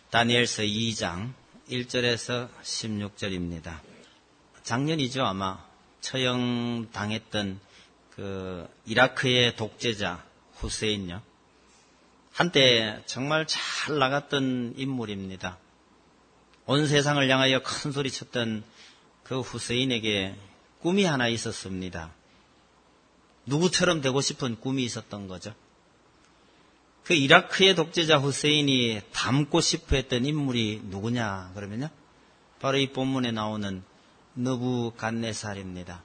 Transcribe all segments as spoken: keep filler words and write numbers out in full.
다니엘서 이 장 일 절에서 십육 절입니다. 작년이죠, 아마 처형당했던 그 이라크의 독재자 후세인요. 한때 정말 잘 나갔던 인물입니다. 온 세상을 향하여 큰 소리 쳤던 그 후세인에게 꿈이 하나 있었습니다. 누구처럼 되고 싶은 꿈이 있었던 거죠. 그 이라크의 독재자 후세인이 닮고 싶어 했던 인물이 누구냐 그러면요, 바로 이 본문에 나오는 느부갓네살입니다.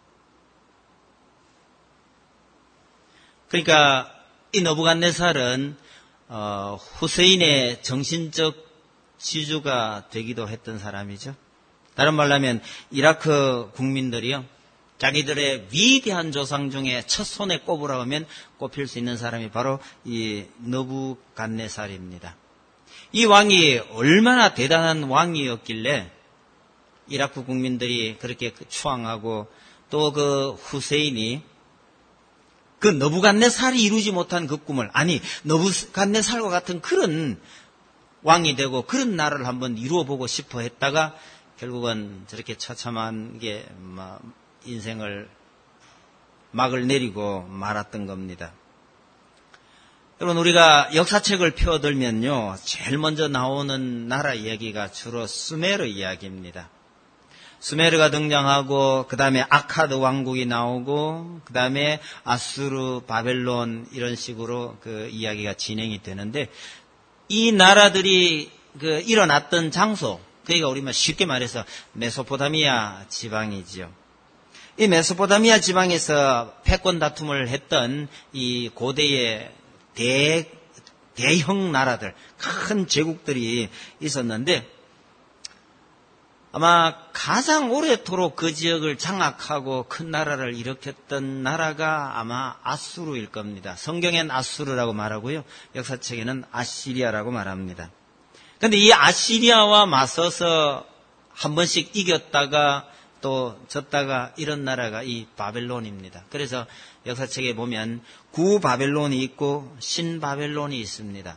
그러니까 이 느부갓네살은 어, 후세인의 정신적 지주가 되기도 했던 사람이죠. 다른 말로 하면 이라크 국민들이요, 자기들의 위대한 조상 중에 첫 손에 꼽으라 하면 꼽힐 수 있는 사람이 바로 이 느부갓네살입니다. 이 왕이 얼마나 대단한 왕이었길래 이라크 국민들이 그렇게 추앙하고 또 그 후세인이 그 느부갓네살이 이루지 못한 그 꿈을, 아니 느부갓네살과 같은 그런 왕이 되고 그런 나라를 한번 이루어보고 싶어 했다가 결국은 저렇게 처참한 게 인생을 막을 내리고 말았던 겁니다. 여러분, 우리가 역사책을 펴들면요, 제일 먼저 나오는 나라 이야기가 주로 수메르 이야기입니다. 수메르가 등장하고 그 다음에 아카드 왕국이 나오고 그 다음에 아수르, 바벨론 이런 식으로 그 이야기가 진행이 되는데, 이 나라들이 그 일어났던 장소, 그러니까 우리만 쉽게 말해서 메소포타미아 지방이지요. 이 메소포타미아 지방에서 패권 다툼을 했던 이 고대의 대, 대형 나라들, 큰 제국들이 있었는데, 아마 가장 오래도록 그 지역을 장악하고 큰 나라를 일으켰던 나라가 아마 아수르일 겁니다. 성경엔 아수르라고 말하고요, 역사책에는 아시리아라고 말합니다. 그런데 이 아시리아와 맞서서 한 번씩 이겼다가 또 졌다가 이런 나라가 이 바벨론입니다. 그래서 역사책에 보면 구바벨론이 있고 신바벨론이 있습니다.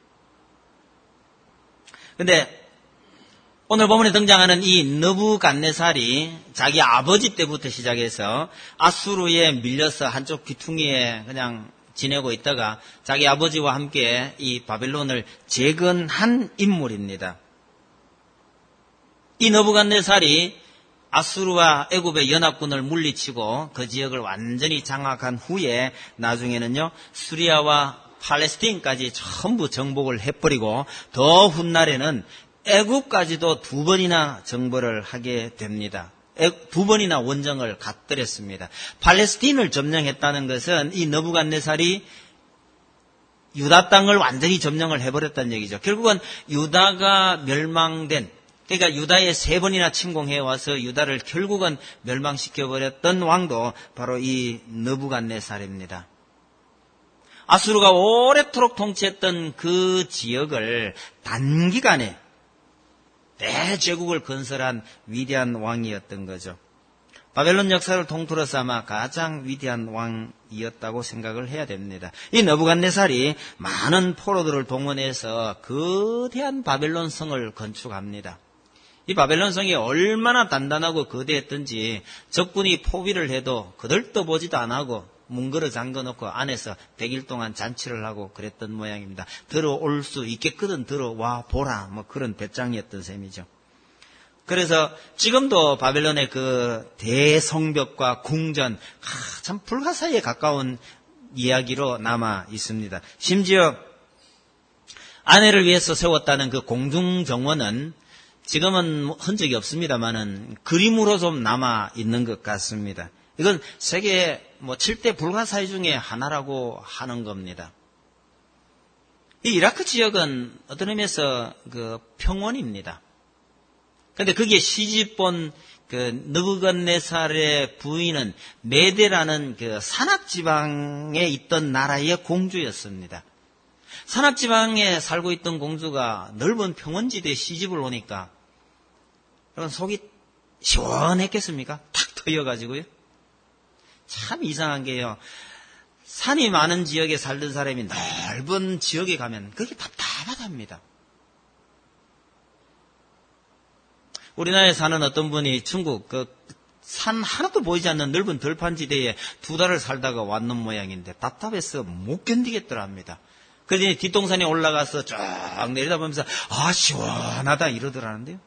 그런데 오늘 본문에 등장하는 이 느부갓네살이 자기 아버지 때부터 시작해서 아수르에 밀려서 한쪽 귀퉁이에 그냥 지내고 있다가 자기 아버지와 함께 이 바벨론을 재건한 인물입니다. 이 느부갓네살이 아수르와 애굽의 연합군을 물리치고 그 지역을 완전히 장악한 후에 나중에는요, 수리아와 팔레스틴까지 전부 정복을 해버리고 더 훗날에는 애굽까지도 두 번이나 정벌을 하게 됩니다. 두 번이나 원정을 갖들였습니다. 팔레스틴을 점령했다는 것은 이 느부갓네살이 유다 땅을 완전히 점령을 해버렸다는 얘기죠. 결국은 유다가 멸망된, 그러니까 유다에 세 번이나 침공해 와서 유다를 결국은 멸망시켜버렸던 왕도 바로 이 느부갓네살입니다. 아수르가 오래도록 통치했던 그 지역을 단기간에 대제국을 건설한 위대한 왕이었던 거죠. 바벨론 역사를 통틀어서 아마 가장 위대한 왕이었다고 생각을 해야 됩니다. 이 느부갓네살이 많은 포로들을 동원해서 거대한 바벨론 성을 건축합니다. 이 바벨론 성이 얼마나 단단하고 거대했던지 적군이 포위를 해도 거들떠보지도 안 하고 문 걸어 잠궈놓고 안에서 백 일 동안 잔치를 하고 그랬던 모양입니다. 들어올 수 있겠거든 들어와 보라, 뭐 그런 배짱이었던 셈이죠. 그래서 지금도 바벨론의 그 대성벽과 궁전, 아, 참 불가사의에 가까운 이야기로 남아 있습니다. 심지어 아내를 위해서 세웠다는 그 공중정원은 지금은 흔적이 없습니다만은 그림으로 좀 남아 있는 것 같습니다. 이건 세계 뭐 칠 대 불가사의 중에 하나라고 하는 겁니다. 이 이라크 지역은 어떤 의미에서 그 평원입니다. 그런데 거기에 시집본 그 느부갓네살의 부인은 메데라는 그 산악지방에 있던 나라의 공주였습니다. 산악지방에 살고 있던 공주가 넓은 평원지대에 시집을 오니까 여러분 속이 시원했겠습니까? 탁 트여가지고요. 참 이상한 게요, 산이 많은 지역에 살던 사람이 넓은 지역에 가면 그게 답답하답니다. 우리나라에 사는 어떤 분이 중국 그 산 하나도 보이지 않는 넓은 들판지대에 두 달을 살다가 왔는 모양인데 답답해서 못 견디겠더랍니다. 그러더니 뒷동산에 올라가서 쫙 내려다보면서 아 시원하다 이러더라는데요.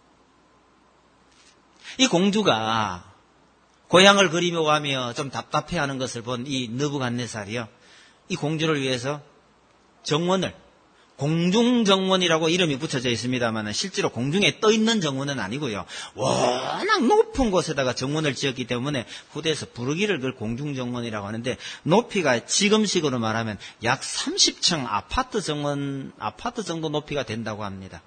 이 공주가 고향을 그리며 가며 좀 답답해하는 것을 본 이 느부갓네살이요. 이 공주를 위해서 정원을 공중정원이라고 이름이 붙여져 있습니다만 실제로 공중에 떠있는 정원은 아니고요. 워낙 높은 곳에다가 정원을 지었기 때문에 후대에서 부르기를 그걸 공중정원이라고 하는데 높이가 지금식으로 말하면 약 삼십 층 아파트 정원, 아파트 정도 높이가 된다고 합니다.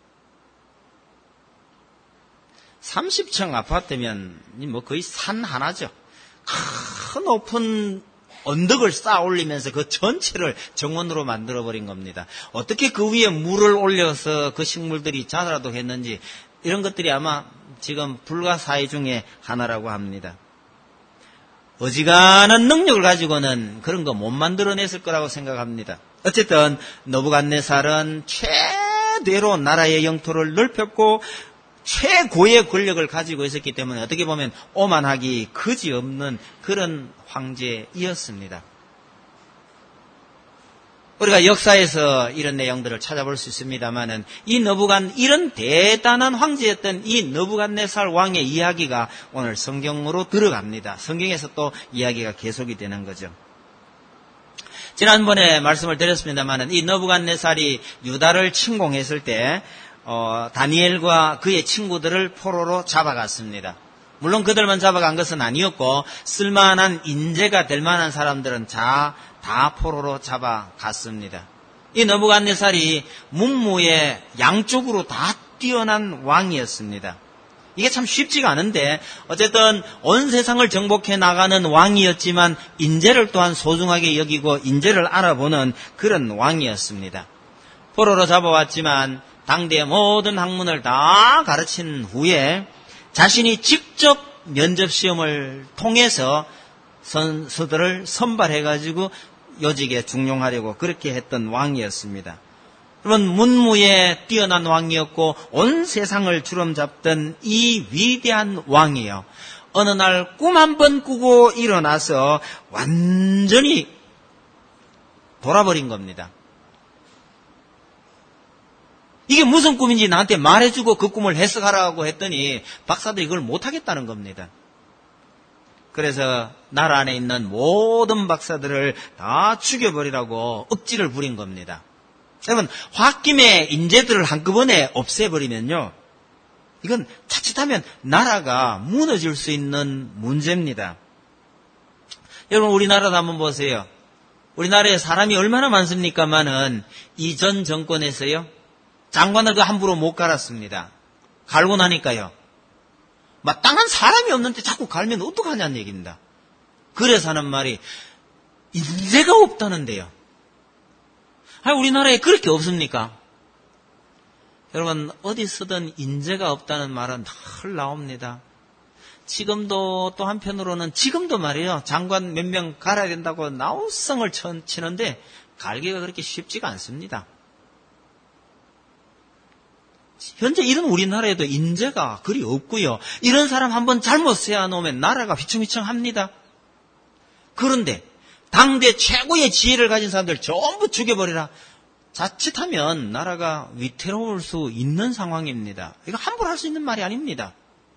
삼십 층 아파트면 뭐 거의 산 하나죠. 큰 높은 언덕을 쌓아 올리면서 그 전체를 정원으로 만들어버린 겁니다. 어떻게 그 위에 물을 올려서 그 식물들이 자라도 했는지 이런 것들이 아마 지금 불가사의 중에 하나라고 합니다. 어지간한 능력을 가지고는 그런 거 못 만들어냈을 거라고 생각합니다. 어쨌든 느부갓네살은 최대로 나라의 영토를 넓혔고 최고의 권력을 가지고 있었기 때문에 어떻게 보면 오만하기 그지없는 그런 황제이었습니다. 우리가 역사에서 이런 내용들을 찾아볼 수 있습니다만은 이 느부갓 이런 대단한 황제였던 이 느부갓네살 왕의 이야기가 오늘 성경으로 들어갑니다. 성경에서 또 이야기가 계속이 되는 거죠. 지난번에 말씀을 드렸습니다만은 이 느부갓네살이 유다를 침공했을 때 어, 다니엘과 그의 친구들을 포로로 잡아갔습니다. 물론 그들만 잡아간 것은 아니었고 쓸만한 인재가 될 만한 사람들은 다, 다 포로로 잡아갔습니다. 이 느부갓네살이 문무에 양쪽으로 다 뛰어난 왕이었습니다. 이게 참 쉽지가 않은데 어쨌든 온 세상을 정복해 나가는 왕이었지만 인재를 또한 소중하게 여기고 인재를 알아보는 그런 왕이었습니다. 포로로 잡아왔지만 당대의 모든 학문을 다 가르친 후에 자신이 직접 면접시험을 통해서 선수들을 선발해가지고 요직에 중용하려고 그렇게 했던 왕이었습니다. 여러분 문무에 뛰어난 왕이었고 온 세상을 주름잡던 이 위대한 왕이요. 어느 날 꿈 한 번 꾸고 일어나서 완전히 돌아버린 겁니다. 이게 무슨 꿈인지 나한테 말해주고 그 꿈을 해석하라고 했더니 박사들이 그걸 못하겠다는 겁니다. 그래서 나라 안에 있는 모든 박사들을 다 죽여버리라고 억지를 부린 겁니다. 여러분 홧김에 인재들을 한꺼번에 없애버리면요. 이건 자칫하면 나라가 무너질 수 있는 문제입니다. 여러분 우리나라도 한번 보세요. 우리나라에 사람이 얼마나 많습니까마는 이전 정권에서요. 장관을 그 함부로 못 갈았습니다. 갈고 나니까요. 마땅한 사람이 없는데 자꾸 갈면 어떡하냐는 얘기입니다. 그래서 하는 말이 인재가 없다는데요. 아, 우리나라에 그렇게 없습니까? 여러분 어디서든 인재가 없다는 말은 늘 나옵니다. 지금도 또 한편으로는 지금도 말이에요. 장관 몇 명 갈아야 된다고 나우성을 치는데 갈기가 그렇게 쉽지가 않습니다. 현재 이런 우리나라에도 인재가 그리 없고요. 이런 사람 한번 잘못 세워놓으면 나라가 휘청휘청합니다. 그런데 당대 최고의 지혜를 가진 사람들 전부 죽여버리라. 자칫하면 나라가 위태로울 수 있는 상황입니다. 이거 함부로 할 수 있는 말이 아닙니다.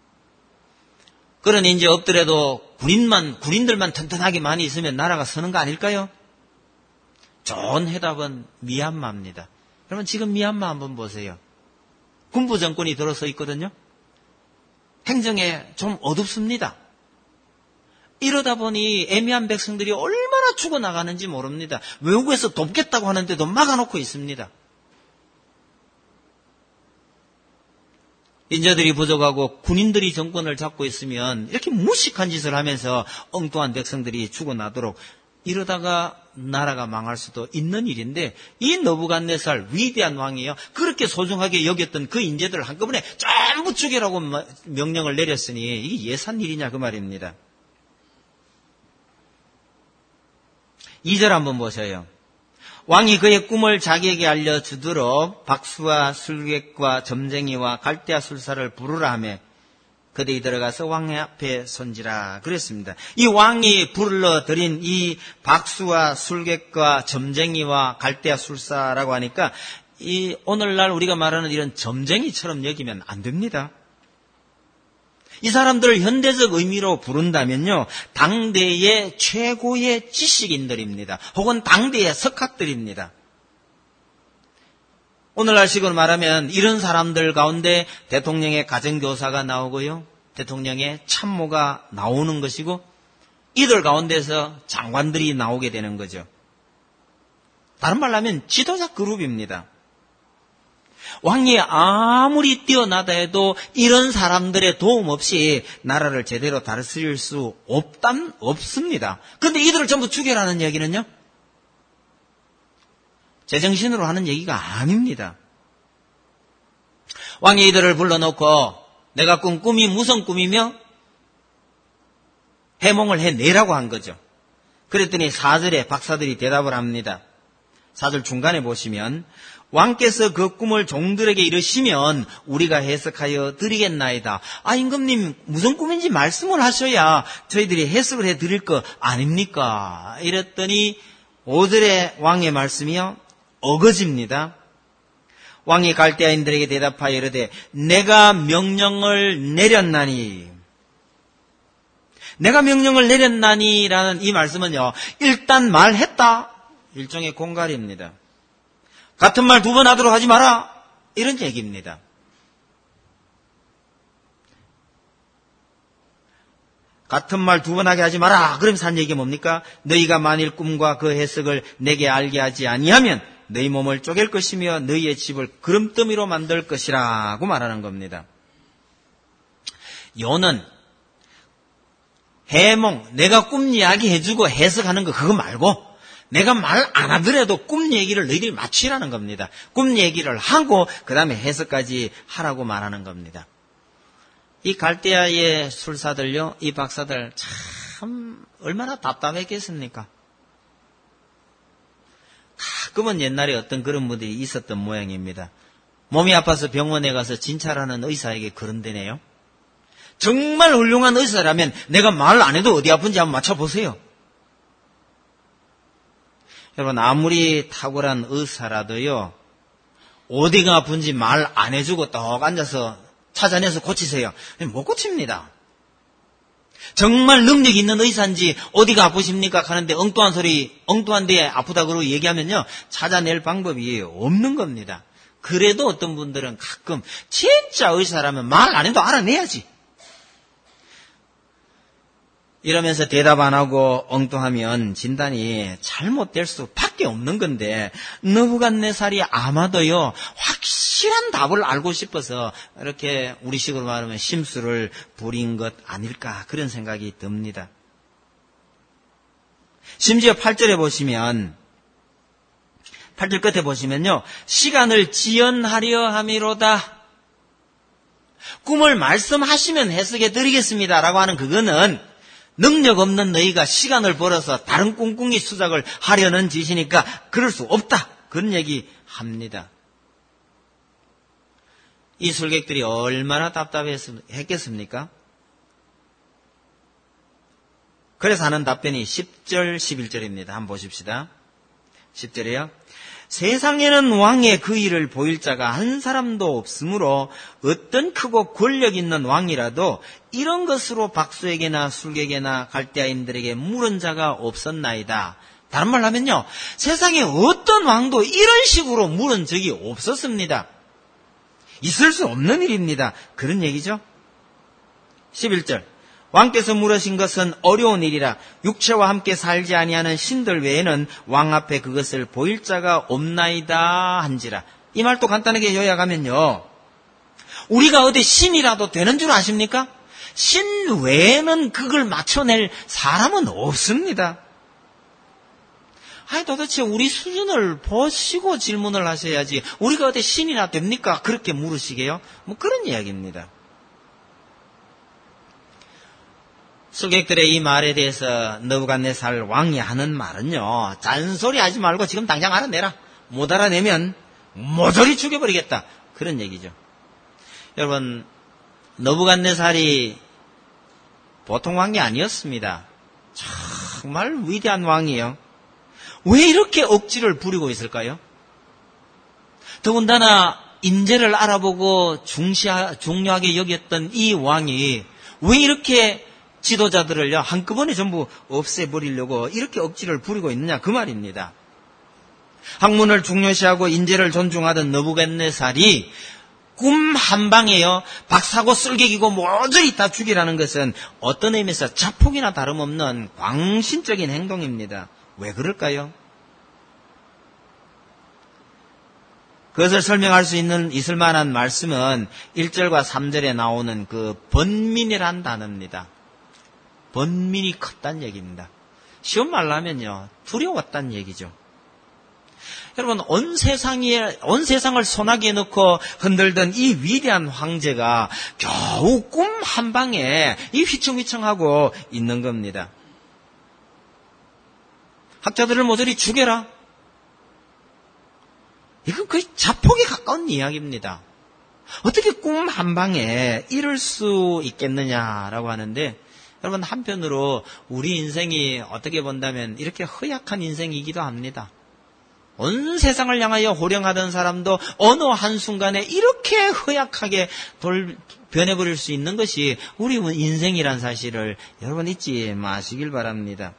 그러니 이제 없더라도 군인만, 군인들만 튼튼하게 많이 있으면 나라가 서는 거 아닐까요? 좋은 해답은 미얀마입니다. 여러분 지금 미얀마 한번 보세요. 군부 정권이 들어서 있거든요. 행정에 좀 어둡습니다. 이러다 보니 애매한 백성들이 얼마나 죽어나가는지 모릅니다. 외국에서 돕겠다고 하는데도 막아놓고 있습니다. 인재들이 부족하고 군인들이 정권을 잡고 있으면 이렇게 무식한 짓을 하면서 엉뚱한 백성들이 죽어나도록 이러다가 나라가 망할 수도 있는 일인데 이 느부갓네살 위대한 왕이요. 그렇게 소중하게 여겼던 그 인재들을 한꺼번에 전부 죽이라고 명령을 내렸으니 이게 예산 일이냐 그 말입니다. 이 절 한번 보세요. 왕이 그의 꿈을 자기에게 알려주도록 박수와 술객과 점쟁이와 갈대아 술사를 부르라 하며 그들이 들어가서 왕의 앞에 선지라 그랬습니다. 이 왕이 불러들인 이 박수와 술객과 점쟁이와 갈대아 술사라고 하니까 이 오늘날 우리가 말하는 이런 점쟁이처럼 여기면 안 됩니다. 이 사람들을 현대적 의미로 부른다면요, 당대의 최고의 지식인들입니다. 혹은 당대의 석학들입니다. 오늘날 식으로 말하면 이런 사람들 가운데 대통령의 가정교사가 나오고요, 대통령의 참모가 나오는 것이고, 이들 가운데서 장관들이 나오게 되는 거죠. 다른 말로 하면 지도자 그룹입니다. 왕이 아무리 뛰어나다 해도 이런 사람들의 도움 없이 나라를 제대로 다스릴 수 없단, 없습니다. 그런데 이들을 전부 죽여라는 얘기는요, 제정신으로 하는 얘기가 아닙니다. 왕이 이들을 불러놓고 내가 꾼 꿈이 무슨 꿈이며 해몽을 해내라고 한 거죠. 그랬더니 사 절에 박사들이 대답을 합니다. 사 절 중간에 보시면 왕께서 그 꿈을 종들에게 이르시면 우리가 해석하여 드리겠나이다. 아, 임금님 무슨 꿈인지 말씀을 하셔야 저희들이 해석을 해드릴 거 아닙니까? 이랬더니 오 절의 왕의 말씀이요, 어거지입니다. 왕이 갈대아인들에게 대답하여 이르되 내가 명령을 내렸나니, 내가 명령을 내렸나니라는 이 말씀은요, 일단 말했다, 일종의 공갈입니다. 같은 말 두 번 하도록 하지 마라, 이런 얘기입니다. 같은 말 두 번 하게 하지 마라, 그러면서 한 얘기가 뭡니까? 너희가 만일 꿈과 그 해석을 내게 알게 하지 아니하면 너희 몸을 쪼갤 것이며 너희의 집을 그름더미로 만들 것이라고 말하는 겁니다. 요는 해몽, 내가 꿈 이야기 해주고 해석하는 거 그거 말고 내가 말 안 하더라도 꿈 얘기를 너희들이 맞추라는 겁니다. 꿈 얘기를 하고 그 다음에 해석까지 하라고 말하는 겁니다. 이 갈대아의 술사들요, 이 박사들 참 얼마나 답답했겠습니까? 가끔은 옛날에 어떤 그런 분들이 있었던 모양입니다. 몸이 아파서 병원에 가서 진찰하는 의사에게 그런데네요. 정말 훌륭한 의사라면 내가 말 안 해도 어디 아픈지 한번 맞춰보세요. 여러분, 아무리 탁월한 의사라도요, 어디가 아픈지 말 안 해주고 떡 앉아서 찾아내서 고치세요. 못 고칩니다. 정말 능력 있는 의사인지 어디가 아프십니까 하는데 엉뚱한 소리, 엉뚱한 데에 아프다 그러고 얘기하면요, 찾아낼 방법이 없는 겁니다. 그래도 어떤 분들은 가끔 진짜 의사라면 말 안 해도 알아내야지, 이러면서 대답 안 하고 엉뚱하면 진단이 잘못될 수밖에 없는 건데, 느부갓네살이 아마도요, 확실한 답을 알고 싶어서 이렇게 우리식으로 말하면 심술을 부린 것 아닐까, 그런 생각이 듭니다. 심지어 팔 절에 보시면, 팔 절 끝에 보시면요, 시간을 지연하려 함이로다. 꿈을 말씀하시면 해석해 드리겠습니다 라고 하는 그거는 능력 없는 너희가 시간을 벌어서 다른 꿍꿍이 수작을 하려는 짓이니까 그럴 수 없다, 그런 얘기 합니다. 이 술객들이 얼마나 답답했겠습니까? 그래서 하는 답변이 십 절, 십일 절입니다. 한번 보십시다. 십 절에요. 세상에는 왕의 그 일을 보일 자가 한 사람도 없으므로 어떤 크고 권력 있는 왕이라도 이런 것으로 박수에게나 술객에나 갈대아인들에게 물은 자가 없었나이다. 다른 말로 하면요, 세상에 어떤 왕도 이런 식으로 물은 적이 없었습니다. 있을 수 없는 일입니다. 그런 얘기죠. 십일 절. 왕께서 물으신 것은 어려운 일이라 육체와 함께 살지 아니하는 신들 외에는 왕 앞에 그것을 보일 자가 없나이다 한지라. 이 말도 간단하게 요약하면요, 우리가 어디 신이라도 되는 줄 아십니까? 신 외에는 그걸 맞춰낼 사람은 없습니다. 아니, 도대체 우리 수준을 보시고 질문을 하셔야지 우리가 어디 신이나 됩니까? 그렇게 물으시게요? 뭐 그런 이야기입니다. 술객들의 이 말에 대해서 느부갓네살 왕이 하는 말은요, 잔소리 하지 말고 지금 당장 알아내라. 못 알아내면 모조리 죽여버리겠다. 그런 얘기죠. 여러분, 느부갓네살이 보통 왕이 아니었습니다. 정말 위대한 왕이에요. 왜 이렇게 억지를 부리고 있을까요? 더군다나 인재를 알아보고 중시하, 중요하게 여겼던 이 왕이 왜 이렇게 지도자들을요 한꺼번에 전부 없애버리려고 이렇게 억지를 부리고 있느냐 그 말입니다. 학문을 중요시하고 인재를 존중하던 느부갓네살이 꿈 한 방에요 박사고 쓸개기고 모조리 다 죽이라는 것은 어떤 의미에서 자폭이나 다름없는 광신적인 행동입니다. 왜 그럴까요? 그것을 설명할 수 있는 있을 만한 말씀은 일 절과 삼 절에 나오는 그 번민이란 단어입니다. 번민이 컸단 얘기입니다. 쉬운 말로 하면요, 두려웠단 얘기죠. 여러분, 온 세상이, 온 세상을 소나기에 넣고 흔들던 이 위대한 황제가 겨우 꿈 한 방에 이 휘청휘청하고 있는 겁니다. 학자들을 모조리 죽여라. 이건 거의 자폭에 가까운 이야기입니다. 어떻게 꿈 한 방에 이럴 수 있겠느냐라고 하는데, 여러분, 한편으로 우리 인생이 어떻게 본다면 이렇게 허약한 인생이기도 합니다. 온 세상을 향하여 호령하던 사람도 어느 한순간에 이렇게 허약하게 돌, 변해버릴 수 있는 것이 우리 인생이란 사실을 여러분 잊지 마시길 바랍니다.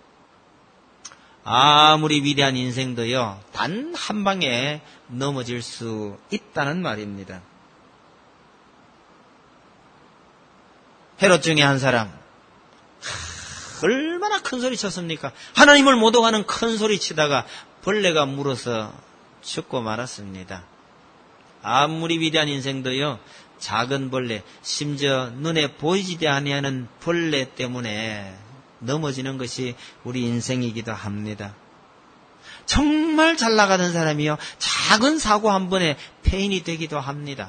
아무리 위대한 인생도요, 단 한 방에 넘어질 수 있다는 말입니다. 헤롯 중에 한 사람, 얼마나 큰 소리 쳤습니까? 하나님을 모독하는 큰 소리 치다가 벌레가 물어서 죽고 말았습니다. 아무리 위대한 인생도요, 작은 벌레, 심지어 눈에 보이지도 아니하는 벌레 때문에 넘어지는 것이 우리 인생이기도 합니다. 정말 잘 나가던 사람이요, 작은 사고 한 번에 폐인이 되기도 합니다.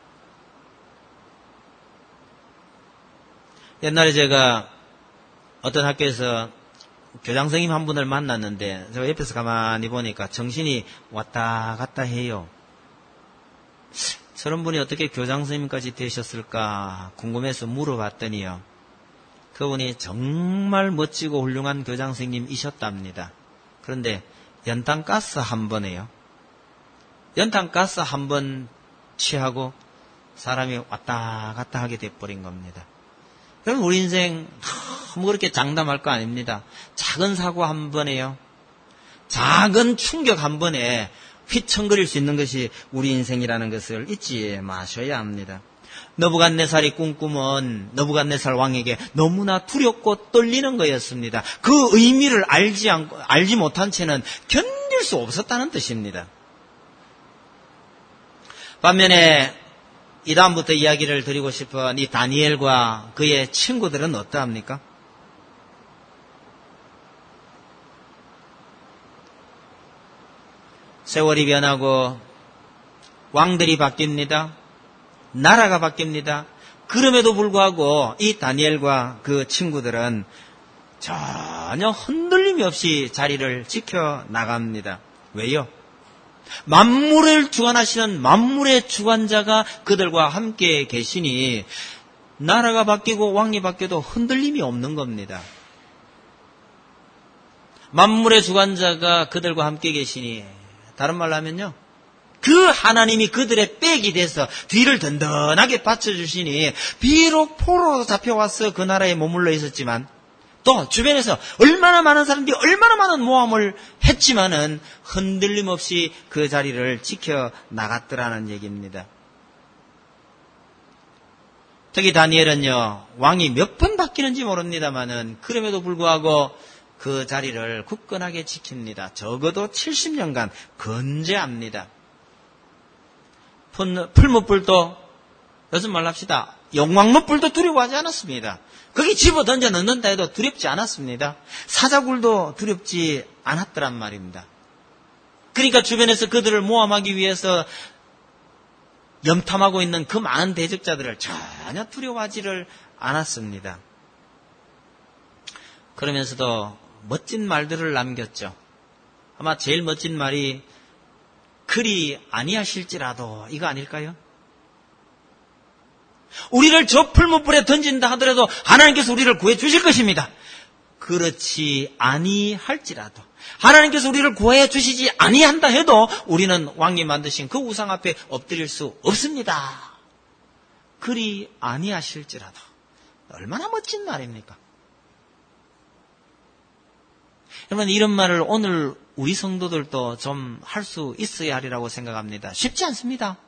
옛날에 제가 어떤 학교에서 교장 선생님 한 분을 만났는데 제가 옆에서 가만히 보니까 정신이 왔다 갔다 해요. 저런 분이 어떻게 교장 선생님까지 되셨을까 궁금해서 물어봤더니요, 그분이 정말 멋지고 훌륭한 교장 선생님이셨답니다. 그런데 연탄가스 한 번에요, 연탄가스 한 번 취하고 사람이 왔다 갔다 하게 돼버린 겁니다. 그럼 우리 인생 너무 그렇게 장담할 거 아닙니다. 작은 사고 한 번에요, 작은 충격 한 번에 휘청거릴 수 있는 것이 우리 인생이라는 것을 잊지 마셔야 합니다. 느부갓네살이 꿈꾸면 느부갓네살 왕에게 너무나 두렵고 떨리는 거였습니다. 그 의미를 알지 않고, 알지 못한 채는 견딜 수 없었다는 뜻입니다. 반면에 이 다음부터 이야기를 드리고 싶은 이 다니엘과 그의 친구들은 어떠합니까? 세월이 변하고 왕들이 바뀝니다. 나라가 바뀝니다. 그럼에도 불구하고 이 다니엘과 그 친구들은 전혀 흔들림이 없이 자리를 지켜나갑니다. 왜요? 만물을 주관하시는 만물의 주관자가 그들과 함께 계시니 나라가 바뀌고 왕이 바뀌어도 흔들림이 없는 겁니다. 만물의 주관자가 그들과 함께 계시니, 다른 말로 하면요, 그 하나님이 그들의 백이 돼서 뒤를 든든하게 받쳐주시니 비록 포로로 잡혀와서 그 나라에 머물러 있었지만 또 주변에서 얼마나 많은 사람들이 얼마나 많은 모함을 했지만은 흔들림 없이 그 자리를 지켜나갔더라는 얘기입니다. 특히 다니엘은요, 왕이 몇 번 바뀌는지 모릅니다만은 그럼에도 불구하고 그 자리를 굳건하게 지킵니다. 적어도 칠십 년간 건재합니다. 풀무불도, 요즘 말로 합시다, 용왕무불도 두려워하지 않았습니다. 거기 집어 던져 넣는다 해도 두렵지 않았습니다. 사자굴도 두렵지 않았더란 말입니다. 그러니까 주변에서 그들을 모함하기 위해서 염탐하고 있는 그 많은 대적자들을 전혀 두려워하지를 않았습니다. 그러면서도 멋진 말들을 남겼죠. 아마 제일 멋진 말이 그리 아니하실지라도 이거 아닐까요? 우리를 저 풀무불에 던진다 하더라도 하나님께서 우리를 구해 주실 것입니다. 그렇지 아니할지라도 하나님께서 우리를 구해 주시지 아니한다 해도 우리는 왕님 만드신 그 우상 앞에 엎드릴 수 없습니다. 그리 아니하실지라도. 얼마나 멋진 말입니까? 여러분, 이런 말을 오늘 우리 성도들도 좀 할 수 있어야 하리라고 생각합니다. 쉽지 않습니다.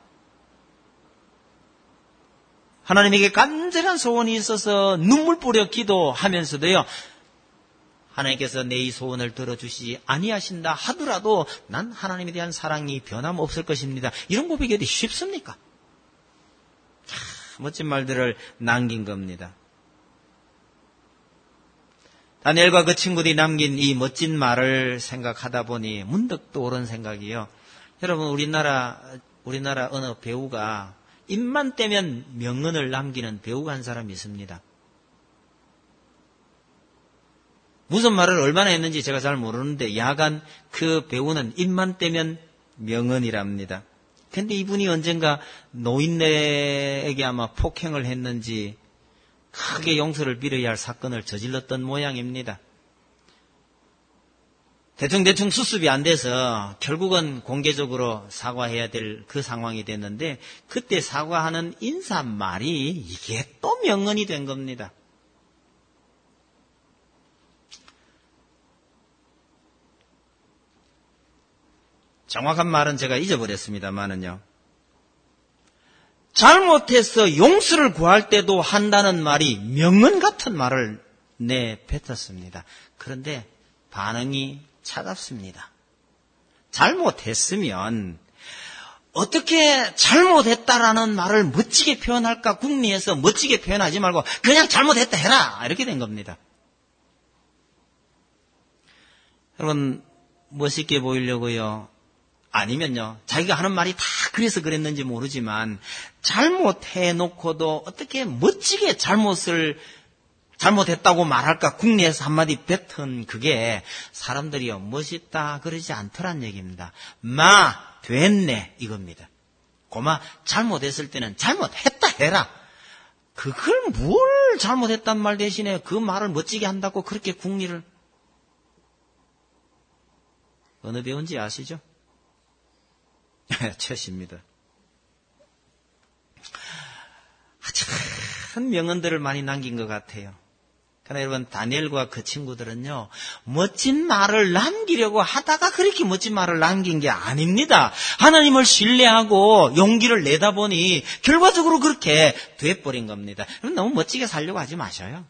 하나님에게 간절한 소원이 있어서 눈물 뿌려 기도하면서도요, 하나님께서 내 이 소원을 들어주시지 아니하신다 하더라도 난 하나님에 대한 사랑이 변함없을 것입니다. 이런 고백이 어디 쉽습니까? 참 멋진 말들을 남긴 겁니다. 다니엘과 그 친구들이 남긴 이 멋진 말을 생각하다 보니 문득 떠오른 생각이요. 여러분, 우리나라 우리나라 어느 배우가 입만 떼면 명언을 남기는 배우가 한 사람이 있습니다. 무슨 말을 얼마나 했는지 제가 잘 모르는데 야간 그 배우는 입만 떼면 명언이랍니다. 근데 이분이 언젠가 노인네에게 아마 폭행을 했는지 크게 용서를 빌어야 할 사건을 저질렀던 모양입니다. 대충대충 수습이 안 돼서 결국은 공개적으로 사과해야 될 그 상황이 됐는데 그때 사과하는 인사말이 이게 또 명언이 된 겁니다. 정확한 말은 제가 잊어버렸습니다만은요. 잘못해서 용서를 구할 때도 한다는 말이 명언 같은 말을 내뱉었습니다. 그런데 반응이 차갑습니다. 잘못했으면 어떻게 잘못했다라는 말을 멋지게 표현할까 궁리해서 멋지게 표현하지 말고 그냥 잘못했다 해라 이렇게 된 겁니다. 여러분, 멋있게 보이려고요. 아니면요, 자기가 하는 말이 다 그래서 그랬는지 모르지만 잘못해놓고도 어떻게 멋지게 잘못을 잘못했다고 말할까 궁리해서 한마디 뱉은 그게 사람들이요 멋있다 그러지 않더란 얘기입니다. 마 됐네 이겁니다. 고마 잘못했을 때는 잘못했다 해라. 그걸 뭘 잘못했단 말 대신에 그 말을 멋지게 한다고 그렇게 궁리를. 어느 배우인지 아시죠? 최씨입니다. 참 명언들을 많이 남긴 것 같아요. 그러나 여러분, 다니엘과 그 친구들은요, 멋진 말을 남기려고 하다가 그렇게 멋진 말을 남긴 게 아닙니다. 하나님을 신뢰하고 용기를 내다 보니 결과적으로 그렇게 돼버린 겁니다. 여러분, 너무 멋지게 살려고 하지 마셔요.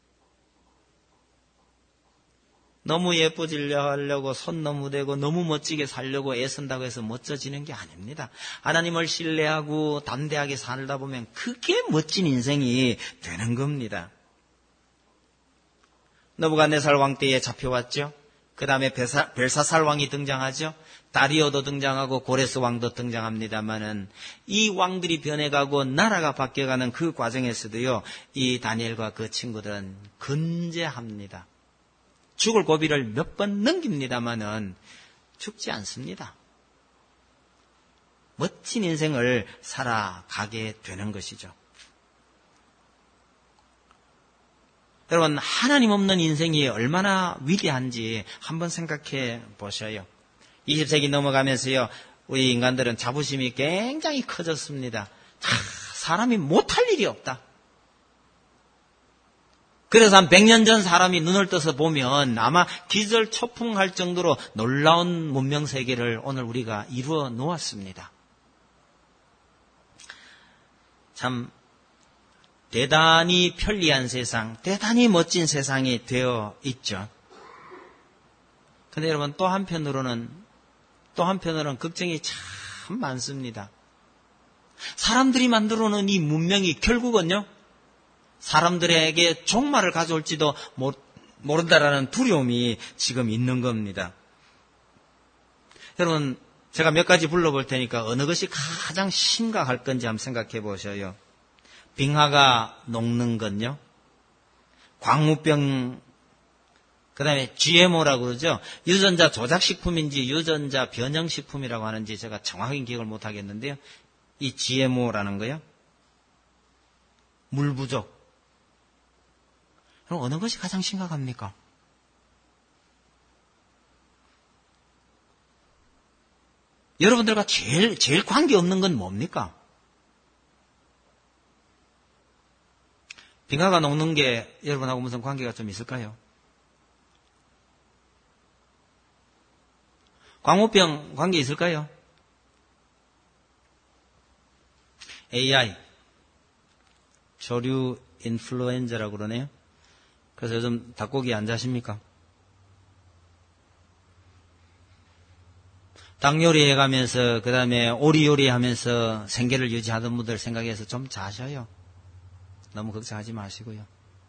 너무 예뻐지려 하려고 손 너무 대고 너무 멋지게 살려고 애쓴다고 해서 멋져지는 게 아닙니다. 하나님을 신뢰하고 담대하게 살다 보면 그게 멋진 인생이 되는 겁니다. 느부갓네살 왕 때에 잡혀왔죠. 그 다음에 벨사살 왕이 등장하죠. 다리오도 등장하고 고레스 왕도 등장합니다마는 이 왕들이 변해가고 나라가 바뀌어가는 그 과정에서도요, 이 다니엘과 그 친구들은 건재합니다. 죽을 고비를 몇 번 넘깁니다마는 죽지 않습니다. 멋진 인생을 살아가게 되는 것이죠. 여러분, 하나님 없는 인생이 얼마나 위대한지 한번 생각해 보셔요. 이십 세기 넘어가면서요, 우리 인간들은 자부심이 굉장히 커졌습니다. 하, 사람이 못할 일이 없다. 그래서 한 백 년 전 사람이 눈을 떠서 보면 아마 기절초풍할 정도로 놀라운 문명세계를 오늘 우리가 이루어 놓았습니다. 참 대단히 편리한 세상, 대단히 멋진 세상이 되어 있죠. 그런데 여러분, 또 한편으로는 또 한편으로는 걱정이 참 많습니다. 사람들이 만들어 놓은 이 문명이 결국은요, 사람들에게 종말을 가져올지도 모른다라는 두려움이 지금 있는 겁니다. 여러분, 제가 몇 가지 불러볼 테니까 어느 것이 가장 심각할 건지 한번 생각해 보셔요. 빙하가 녹는 건요, 광우병 그 다음에 지엠오라고 그러죠. 유전자 조작식품인지 유전자 변형식품이라고 하는지 제가 정확히 기억을 못 하겠는데요. 이 지엠오라는 거요. 물 부족. 그럼 어느 것이 가장 심각합니까? 여러분들과 제일, 제일 관계없는 건 뭡니까? 빙하가 녹는 게 여러분하고 무슨 관계가 좀 있을까요? 광우병 관계 있을까요? 에이아이, 조류 인플루엔자라고 그러네요. 그래서 요즘 닭고기 안 자십니까? 닭 요리 해가면서, 그 다음에 오리 요리 하면서 생계를 유지하던 분들 생각해서 좀 자셔요. 너무 걱정하지 마시고요.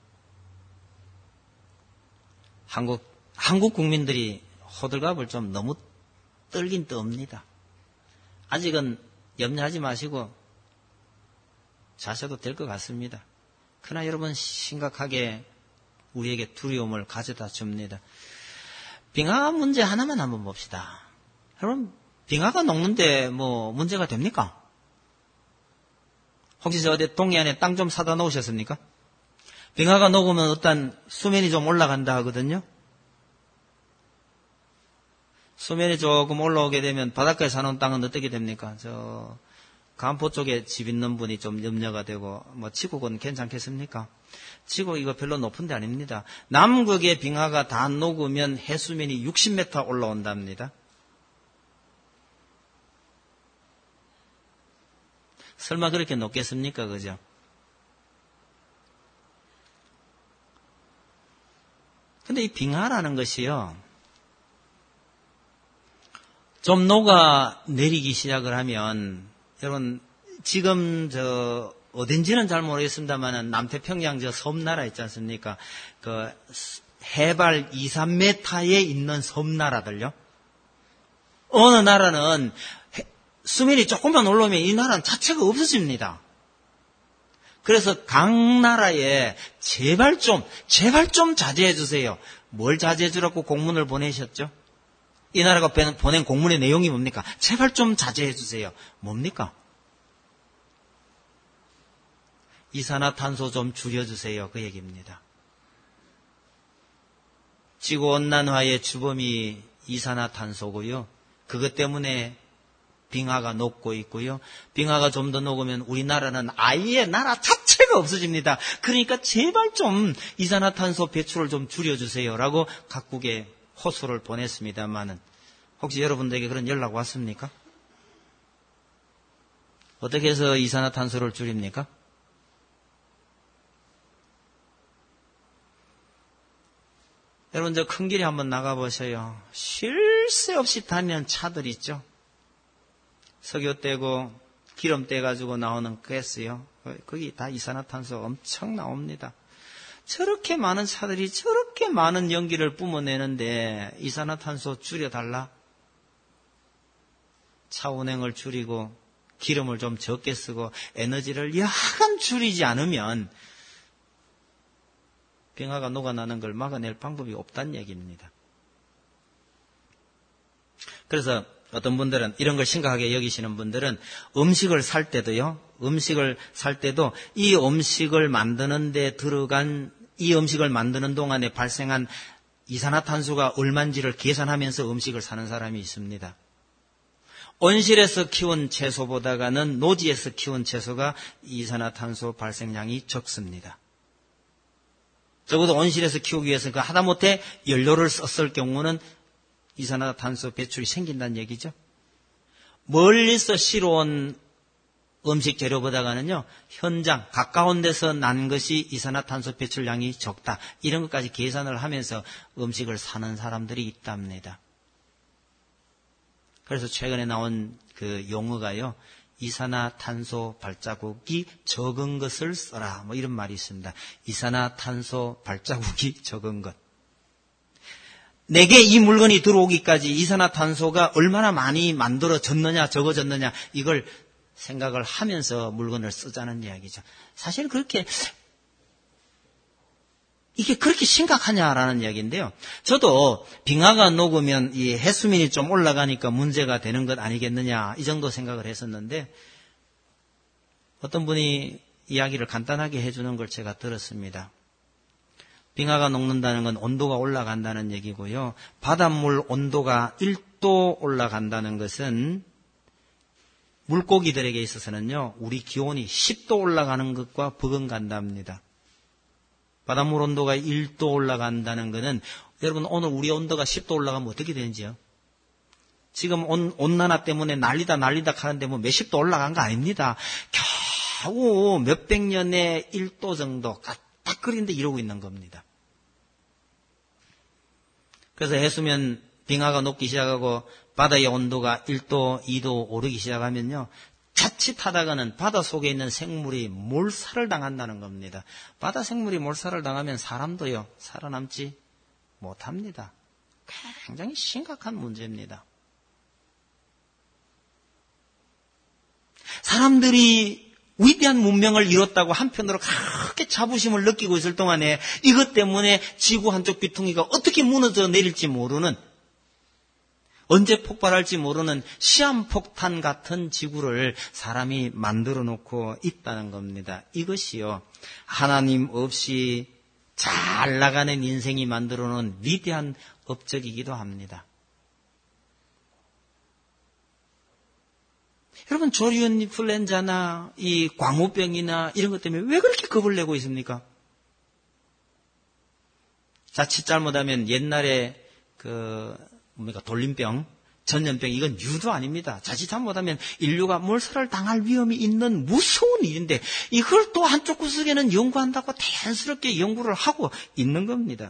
한국, 한국 국민들이 호들갑을 좀 너무 떨긴 떱니다. 아직은 염려하지 마시고 자셔도 될 것 같습니다. 그러나 여러분 심각하게 우리에게 두려움을 가져다 줍니다. 빙하 문제 하나만 한번 봅시다. 여러분, 빙하가 녹는데 뭐 문제가 됩니까? 혹시 저 어디 동해안에 땅 좀 사다 놓으셨습니까? 빙하가 녹으면 일단 수면이 좀 올라간다 하거든요. 수면이 조금 올라오게 되면 바닷가에 사놓은 땅은 어떻게 됩니까? 저 간포 쪽에 집 있는 분이 좀 염려가 되고, 뭐 지구는 괜찮겠습니까? 지구 이거 별로 높은 데 아닙니다. 남극의 빙하가 다 녹으면 해수면이 육십 미터 올라온답니다. 설마 그렇게 높겠습니까? 그죠? 근데 이 빙하라는 것이요, 좀 녹아 내리기 시작을 하면, 여러분, 지금 저, 어딘지는 잘 모르겠습니다만, 남태평양 저 섬나라 있지 않습니까? 그, 해발 이, 삼 미터에 있는 섬나라들요. 어느 나라는 수면이 조금만 올라오면 이 나라는 자체가 없어집니다. 그래서 각 나라에 제발 좀, 제발 좀 자제해 주세요. 뭘 자제해 주라고 공문을 보내셨죠? 이 나라가 보낸 공문의 내용이 뭡니까? 제발 좀 자제해 주세요. 뭡니까? 이산화탄소 좀 줄여주세요. 그 얘기입니다. 지구온난화의 주범이 이산화탄소고요. 그것 때문에 빙하가 녹고 있고요. 빙하가 좀 더 녹으면 우리나라는 아예 나라 자체가 없어집니다. 그러니까 제발 좀 이산화탄소 배출을 좀 줄여주세요라고 각국에 호소를 보냈습니다만은, 혹시 여러분들에게 그런 연락 왔습니까? 어떻게 해서 이산화탄소를 줄입니까? 여러분, 저 큰 길에 한번 나가보세요. 쉴 새 없이 다니는 차들 있죠? 석유 떼고 기름 떼가지고 나오는 가스요. 거기 다 이산화탄소 엄청 나옵니다. 저렇게 많은 차들이 저렇게 많은 연기를 뿜어내는데 이산화탄소 줄여달라? 차 운행을 줄이고 기름을 좀 적게 쓰고 에너지를 약간 줄이지 않으면 빙하가 녹아나는 걸 막아낼 방법이 없다는 얘기입니다. 그래서 어떤 분들은, 이런 걸 심각하게 여기시는 분들은 음식을 살 때도요, 음식을 살 때도 이 음식을 만드는 데 들어간, 이 음식을 만드는 동안에 발생한 이산화탄소가 얼마인지를 계산하면서 음식을 사는 사람이 있습니다. 온실에서 키운 채소보다는 노지에서 키운 채소가 이산화탄소 발생량이 적습니다. 적어도 온실에서 키우기 위해서 그 하다못해 연료를 썼을 경우는 이산화탄소 배출이 생긴다는 얘기죠. 멀리서 실어온 음식 재료보다는요, 현장, 가까운 데서 난 것이 이산화탄소 배출량이 적다. 이런 것까지 계산을 하면서 음식을 사는 사람들이 있답니다. 그래서 최근에 나온 그 용어가요, 이산화탄소 발자국이 적은 것을 써라. 뭐 이런 말이 있습니다. 이산화탄소 발자국이 적은 것. 내게 이 물건이 들어오기까지 이산화탄소가 얼마나 많이 만들어졌느냐, 적어졌느냐, 이걸 생각을 하면서 물건을 쓰자는 이야기죠. 사실 그렇게 이게 그렇게 심각하냐라는 이야기인데요. 저도 빙하가 녹으면 이 해수면이 좀 올라가니까 문제가 되는 것 아니겠느냐 이 정도 생각을 했었는데 어떤 분이 이야기를 간단하게 해주는 걸 제가 들었습니다. 빙하가 녹는다는 건 온도가 올라간다는 얘기고요. 바닷물 온도가 일 도 올라간다는 것은 물고기들에게 있어서는요, 우리 기온이 십 도 올라가는 것과 버금간답니다. 바닷물 온도가 일 도 올라간다는 것은, 여러분, 오늘 우리 온도가 십 도 올라가면 어떻게 되는지요? 지금 온, 온난화 때문에 난리다 난리다 하는데 뭐 몇십 도 올라간 거 아닙니다. 겨우 몇백 년에 일 도 정도 까딱거리는데 이러고 있는 겁니다. 그래서 해수면 빙하가 녹기 시작하고 바다의 온도가 일 도, 이 도 오르기 시작하면요. 자칫하다가는 바다 속에 있는 생물이 몰살을 당한다는 겁니다. 바다 생물이 몰살을 당하면 사람도요. 살아남지 못합니다. 굉장히 심각한 문제입니다. 사람들이 위대한 문명을 이뤘다고 한편으로 그렇게 자부심을 느끼고 있을 동안에 이것 때문에 지구 한쪽 귀퉁이가 어떻게 무너져 내릴지 모르는, 언제 폭발할지 모르는 시한폭탄 같은 지구를 사람이 만들어 놓고 있다는 겁니다. 이것이요, 하나님 없이 잘 나가는 인생이 만들어 놓은 위대한 업적이기도 합니다. 여러분, 조류인 인플루엔자나 이 광우병이나 이런 것 때문에 왜 그렇게 겁을 내고 있습니까? 자칫 잘못하면 옛날에 그 뭡니까 돌림병, 전염병, 이건 유도 아닙니다. 자칫 잘못하면 인류가 몰살을 당할 위험이 있는 무서운 일인데 이걸 또 한쪽 구석에는 연구한다고 자연스럽게 연구를 하고 있는 겁니다.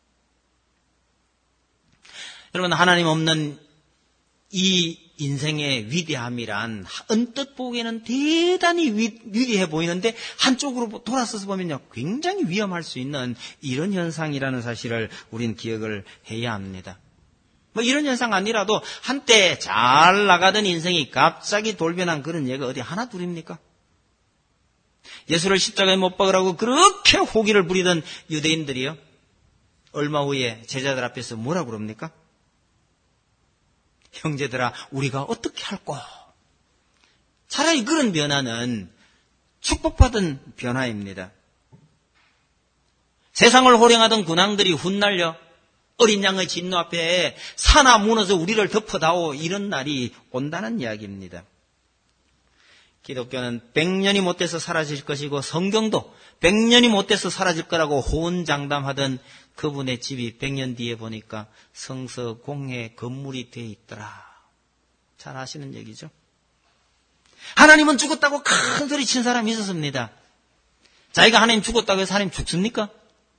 여러분, 하나님 없는 이 인생의 위대함이란 언뜻 보기에는 대단히 위, 위대해 보이는데 한쪽으로 돌아서서 보면요 굉장히 위험할 수 있는 이런 현상이라는 사실을 우리는 기억을 해야 합니다. 뭐 이런 현상 아니라도 한때 잘 나가던 인생이 갑자기 돌변한 그런 예가 어디 하나 둘입니까? 예수를 십자가에 못 박으라고 그렇게 호기를 부리던 유대인들이요, 얼마 후에 제자들 앞에서 뭐라고 그럽니까? 형제들아, 우리가 어떻게 할꼬? 차라리 그런 변화는 축복받은 변화입니다. 세상을 호령하던 군왕들이 훗날려 어린 양의 진노 앞에 산하 무너져 우리를 덮어다오, 이런 날이 온다는 이야기입니다. 기독교는 백 년이 못 돼서 사라질 것이고 성경도 백 년이 못 돼서 사라질 거라고 호언장담하던 그분의 집이 백 년 뒤에 보니까 성서 공회 건물이 되어 있더라. 잘 아시는 얘기죠. 하나님은 죽었다고 큰 소리 친 사람이 있었습니다. 자기가 하나님 죽었다고 해서 하나님 죽습니까?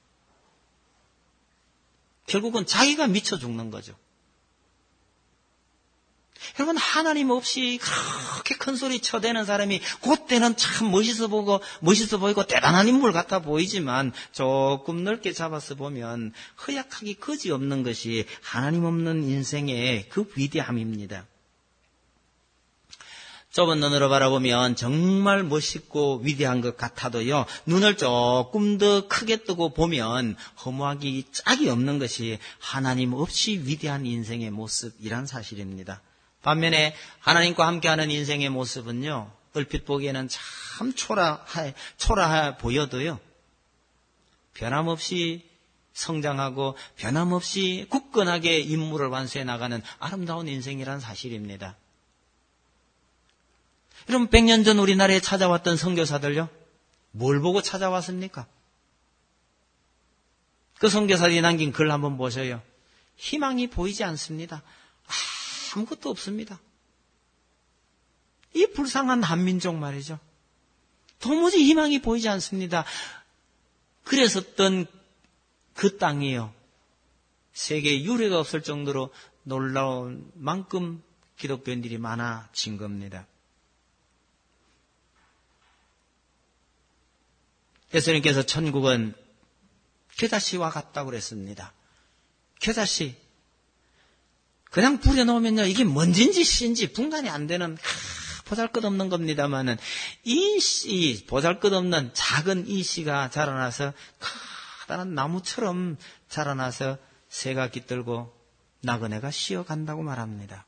결국은 자기가 미쳐 죽는 거죠. 여러분, 하나님 없이 그렇게 큰 소리 쳐대는 사람이 그때는 참 멋있어 보고 멋있어 보이고 대단한 인물 같아 보이지만 조금 넓게 잡아서 보면 허약하기 거지없는 것이 하나님 없는 인생의 그 위대함입니다. 좁은 눈으로 바라보면 정말 멋있고 위대한 것 같아도요, 눈을 조금 더 크게 뜨고 보면 허무하기 짝이 없는 것이 하나님 없이 위대한 인생의 모습이란 사실입니다. 반면에 하나님과 함께하는 인생의 모습은요, 얼핏 보기에는 참 초라해, 초라해 보여도요, 변함없이 성장하고 변함없이 굳건하게 임무를 완수해 나가는 아름다운 인생이란 사실입니다. 여러분, 백 년 전 우리나라에 찾아왔던 선교사들요, 뭘 보고 찾아왔습니까? 그 선교사들이 남긴 글 한번 보셔요. 희망이 보이지 않습니다. 아무것도 없습니다. 이 불쌍한 한민족 말이죠. 도무지 희망이 보이지 않습니다. 그랬었던 그 땅이요, 세계에 유례가 없을 정도로 놀라운 만큼 기독교인들이 많아진 겁니다. 예수님께서 천국은 겨자씨와 같다고 그랬습니다. 겨자씨, 그냥 부려놓으면요, 이게 뭔진지 씨인지 분간이 안 되는 하, 보잘것없는 겁니다만은 이 씨, 보잘것없는 작은 이 씨가 자라나서 커다란 나무처럼 자라나서 새가 깃들고 나그네가 쉬어간다고 말합니다.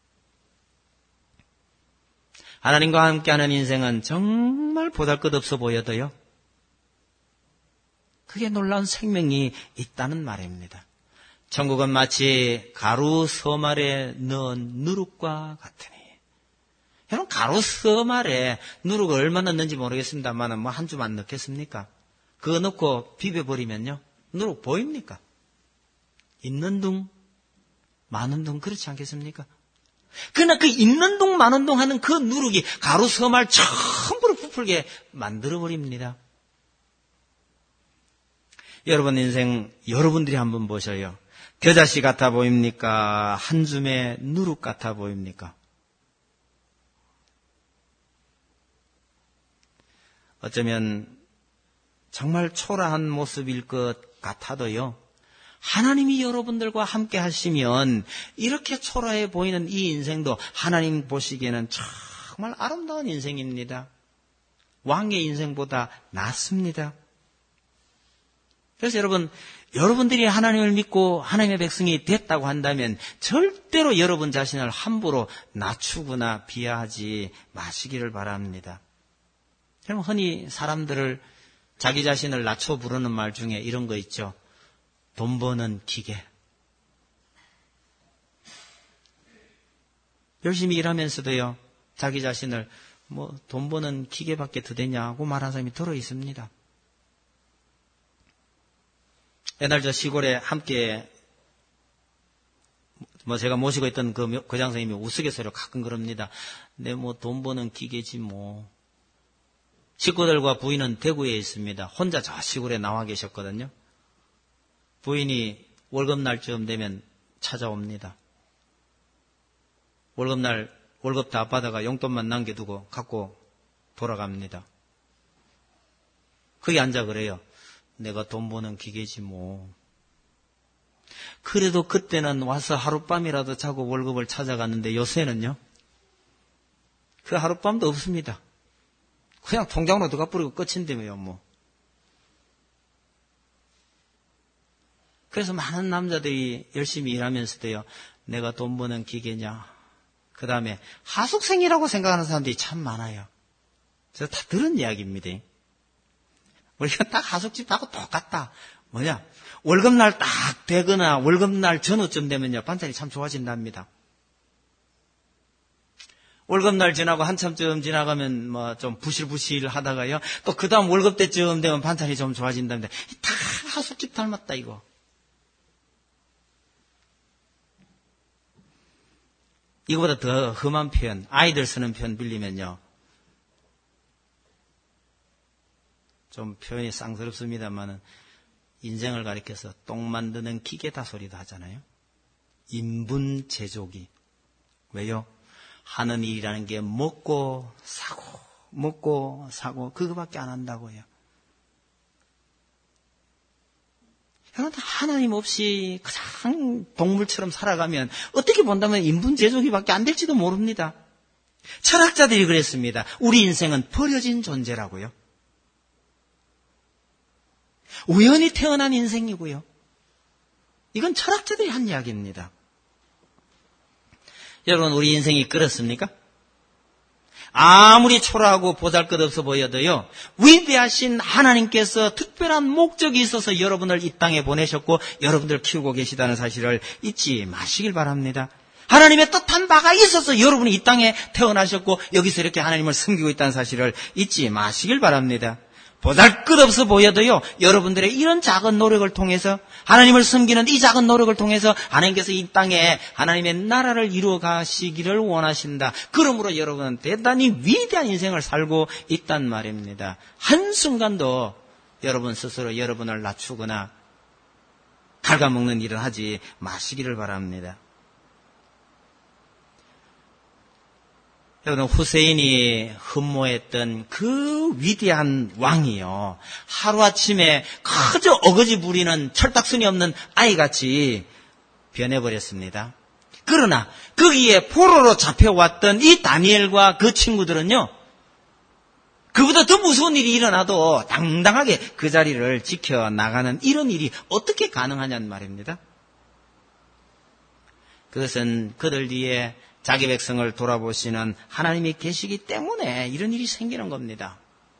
하나님과 함께하는 인생은 정말 보잘것없어 보여도요, 그게 놀라운 생명이 있다는 말입니다. 천국은 마치 가루 서말에 넣은 누룩과 같으니. 여러분, 가루 서말에 누룩을 얼마 넣는지 모르겠습니다만 뭐 한 줌만 넣겠습니까? 그거 넣고 비벼버리면요, 누룩 보입니까? 있는 둥 많은 둥 그렇지 않겠습니까? 그러나 그 있는 둥 많은 둥 하는 그 누룩이 가루 서말 전부를 부풀게 만들어버립니다. 여러분 인생 여러분들이 한번 보셔요. 겨자씨 같아 보입니까? 한 줌의 누룩 같아 보입니까? 어쩌면 정말 초라한 모습일 것 같아도요, 하나님이 여러분들과 함께 하시면 이렇게 초라해 보이는 이 인생도 하나님 보시기에는 정말 아름다운 인생입니다. 왕의 인생보다 낫습니다. 그래서 여러분, 여러분들이 하나님을 믿고 하나님의 백성이 됐다고 한다면 절대로 여러분 자신을 함부로 낮추거나 비하하지 마시기를 바랍니다. 여러분, 흔히 사람들을 자기 자신을 낮춰 부르는 말 중에 이런 거 있죠. 돈 버는 기계. 열심히 일하면서도요, 자기 자신을 뭐 돈 버는 기계밖에 더 되냐고 말하는 사람이 들어 있습니다. 옛날 저 시골에 함께 뭐 제가 모시고 있던 그 교장 선생님이 우스갯소리로 가끔 그럽니다. 내 뭐 돈 버는 기계지 뭐. 식구들과 부인은 대구에 있습니다. 혼자 저 시골에 나와 계셨거든요. 부인이 월급날쯤 되면 찾아옵니다. 월급날 월급 다 받아가 용돈만 남겨두고 갖고 돌아갑니다. 거기 앉아 그래요. 내가 돈 버는 기계지 뭐. 그래도 그때는 와서 하룻밤이라도 자고 월급을 찾아갔는데 요새는요, 그 하룻밤도 없습니다. 그냥 통장으로 들어가 버리고 끝인데요, 뭐. 그래서 많은 남자들이 열심히 일하면서도요, 내가 돈 버는 기계냐. 그 다음에 하숙생이라고 생각하는 사람들이 참 많아요. 제가 다 들은 이야기입니다. 우리가 딱 하숙집하고 똑같다. 뭐냐? 월급날 딱 되거나 월급날 전후쯤 되면요, 반찬이 참 좋아진답니다. 월급날 지나고 한참쯤 지나가면 뭐 좀 부실부실 하다가요, 또 그 다음 월급 때쯤 되면 반찬이 좀 좋아진답니다. 다 하숙집 닮았다, 이거. 이거보다 더 험한 표현, 아이들 쓰는 표현 빌리면요, 좀 표현이 쌍스럽습니다만은 인생을 가리켜서 똥 만드는 기계다 소리도 하잖아요. 인분 제조기. 왜요? 하는 일이라는 게 먹고 사고 먹고 사고 그거밖에 안 한다고요. 여러분, 하나님 없이 그냥 동물처럼 살아가면 어떻게 본다면 인분 제조기밖에 안 될지도 모릅니다. 철학자들이 그랬습니다. 우리 인생은 버려진 존재라고요. 우연히 태어난 인생이고요. 이건 철학자들이 한 이야기입니다. 여러분, 우리 인생이 그렇습니까? 아무리 초라하고 보잘것없어 보여도요, 위대하신 하나님께서 특별한 목적이 있어서 여러분을 이 땅에 보내셨고 여러분들 키우고 계시다는 사실을 잊지 마시길 바랍니다. 하나님의 뜻한 바가 있어서 여러분이 이 땅에 태어나셨고 여기서 이렇게 하나님을 섬기고 있다는 사실을 잊지 마시길 바랍니다. 보잘것없어 보여도요, 여러분들의 이런 작은 노력을 통해서, 하나님을 섬기는 이 작은 노력을 통해서 하나님께서 이 땅에 하나님의 나라를 이루어 가시기를 원하신다. 그러므로 여러분은 대단히 위대한 인생을 살고 있단 말입니다. 한순간도 여러분 스스로 여러분을 낮추거나 갉아먹는 일을 하지 마시기를 바랍니다. 여러분, 후세인이 흠모했던 그 위대한 왕이요, 하루아침에 그저 어거지 부리는 철딱선이 없는 아이같이 변해버렸습니다. 그러나 거기에 포로로 잡혀왔던 이 다니엘과 그 친구들은요, 그보다 더 무서운 일이 일어나도 당당하게 그 자리를 지켜나가는 이런 일이 어떻게 가능하냐는 말입니다. 그것은 그들 뒤에 자기 백성을 돌아보시는 하나님이 계시기 때문에 이런 일이 생기는 겁니다.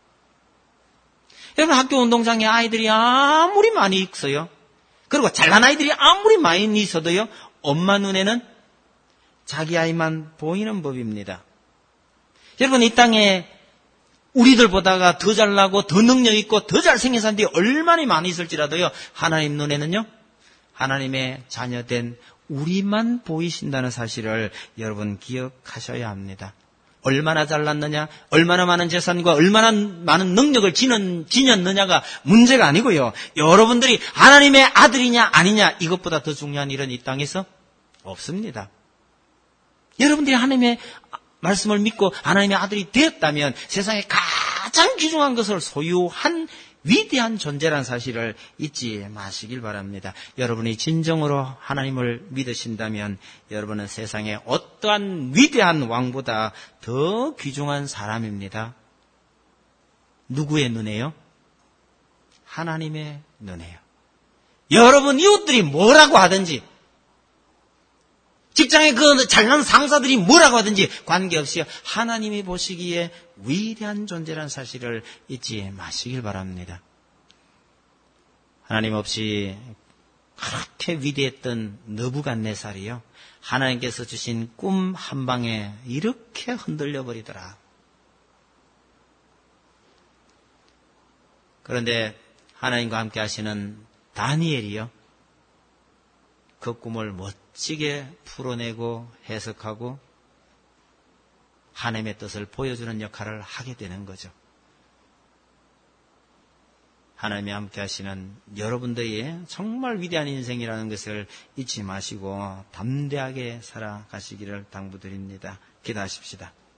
여러분, 학교 운동장에 아이들이 아무리 많이 있어요. 그리고 잘난 아이들이 아무리 많이 있어도요, 엄마 눈에는 자기 아이만 보이는 법입니다. 여러분, 이 땅에 우리들보다가 더 잘나고 더 능력 있고 더 잘생긴 사람들이 얼마나 많이 있을지라도요, 하나님 눈에는요, 하나님의 자녀된 우리만 보이신다는 사실을 여러분 기억하셔야 합니다. 얼마나 잘났느냐, 얼마나 많은 재산과 얼마나 많은 능력을 지는, 지녔느냐가 문제가 아니고요. 여러분들이 하나님의 아들이냐 아니냐, 이것보다 더 중요한 일은 이 땅에서 없습니다. 여러분들이 하나님의 말씀을 믿고 하나님의 아들이 되었다면 세상에 가장 귀중한 것을 소유한 위대한 존재란 사실을 잊지 마시길 바랍니다. 여러분이 진정으로 하나님을 믿으신다면 여러분은 세상의 어떠한 위대한 왕보다 더 귀중한 사람입니다. 누구의 눈에요? 하나님의 눈에요. 여러분 이웃들이 뭐라고 하든지, 직장에 그 잘난 상사들이 뭐라고 하든지 관계없이 하나님이 보시기에 위대한 존재라는 사실을 잊지 마시길 바랍니다. 하나님 없이 그렇게 위대했던 느부갓네살이요, 하나님께서 주신 꿈 한 방에 이렇게 흔들려 버리더라. 그런데 하나님과 함께 하시는 다니엘이요, 그 꿈을 멋지게 풀어내고 해석하고 하나님의 뜻을 보여주는 역할을 하게 되는 거죠. 하나님이 함께 하시는 여러분들의 정말 위대한 인생이라는 것을 잊지 마시고 담대하게 살아가시기를 당부드립니다. 기도하십시다.